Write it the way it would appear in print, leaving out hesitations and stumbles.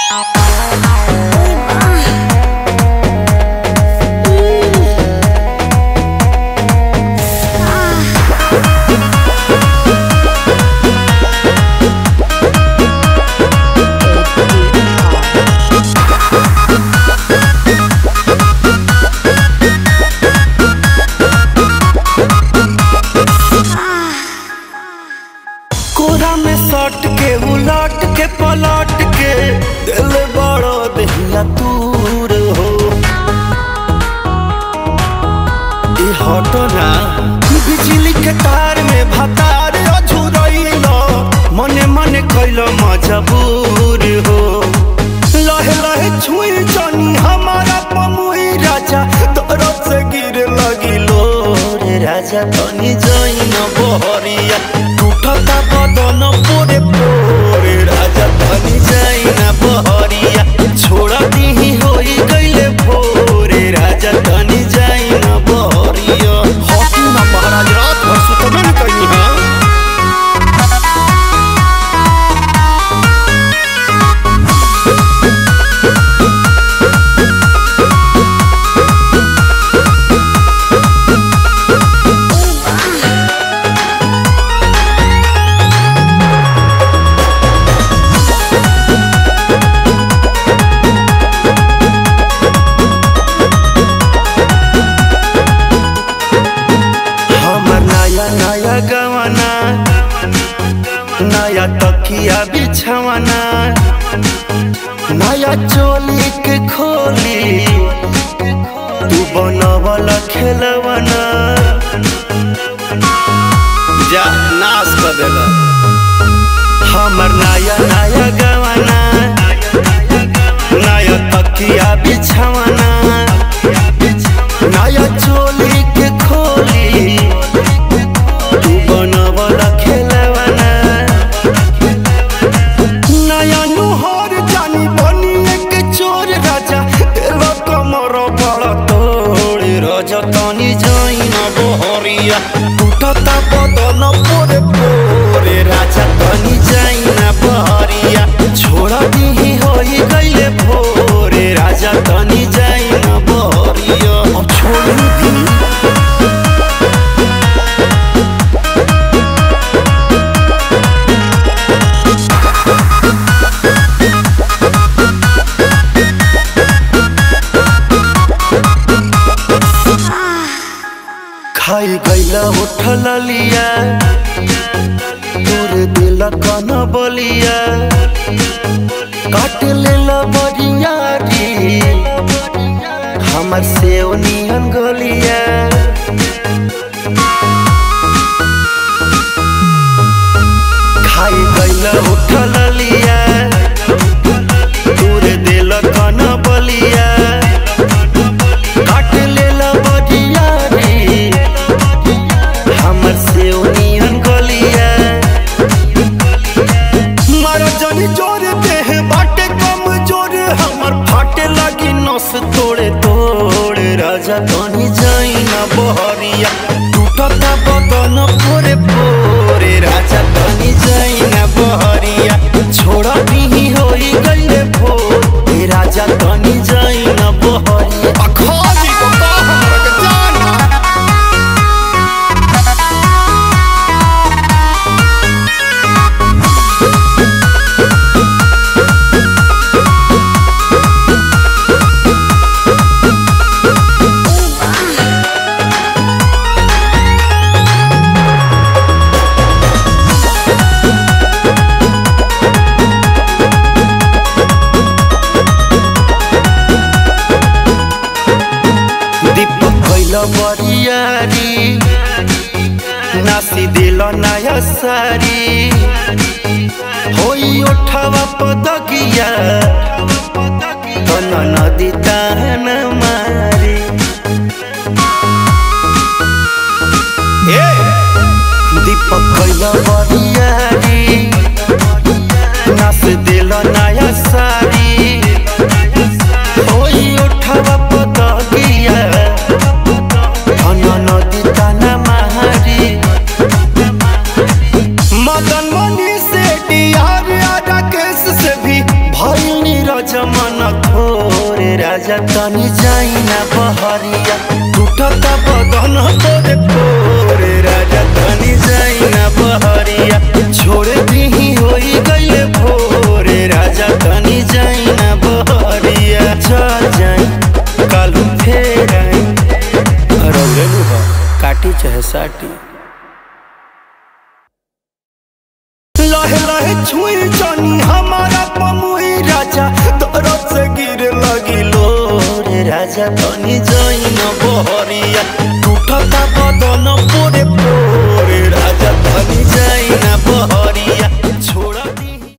कोरा में सट के उलट के पलट के दिल बड़ो दहिया दूर हो हटो ना बिजली के तार में भतार अझुरैलो मने मने कैलो मजबूर हो लहे लहे छुई जानी हमारा पमुई राजा तोरो से गिर लगिलो रे राजा तनी जाइन बहरिया टूटता बदन पोरे पोरे राजा तनी जाइन बहरिया छोड़ा दीही होई गइले भोरे राजा तनी जाइन बहरिया हॉकी ना महाराज रात भर सुतबन कहीं हां गवाना नया तकिया बिछवाना नया चोली के खोली तू बनवल खेलवाना जा नाश कर देला हमर नया नया गवाना नया तकिया बिछवाना नया चोली के खोली नया नुहर जानी बनी एक चोर राजा तेल कमर बड़ा तोड़ राजा तनी जाइन बहरिया टूटता बदन पोरे पोरे राजा तनी जाइन बहरिया छोड़ा दीही होई गइले भोरे राजा तनी जाइन बहरिया अब छोड़ दी खाई गैला उठल लिया तोर दिल कन बलिया काट लेला बरियारी हमर सेव नियन गलिया खाई गैला उठल लिया तोर दिल कन बलिया काट लेला बरियारी हमर से उनियन गलिया मारा जानी जोर देह बाटे कम जोर हमर फाटे लगी नस तोड़े तोड़े राजा तनी जाइन बहरिया टूटता बदन पोरे पोरे राजा तनी जाइन बहरिया छोड़ा दीही होई गइले भोर राजा तनी जाइन बहरिया अखाली को का हमरा के जाना बरियारी नासी दिल नया सारी होई उठवा पदगिया तन नदी तान मारी दीपक कैला बरियारी नास दिल नया सारी होई उठवा पदगिया नदी ताना मारी मदन मनी से डियार राकेश से भी भाई नीरज राजा तनी जाई ना बहरिया टूटता बदन तोरे कोरे राजा तनी जाई ना बहरिया छोड़ दीही होई गइले भोरे राजा तनी जाई ना बहरिया चल जाई कालू फेर आई रौरेलू बा काटी चाहे साटी लहे लहे छुई जानी हमारा पमुई राजा दर्द से गिरे लगी लो रे राजा तनी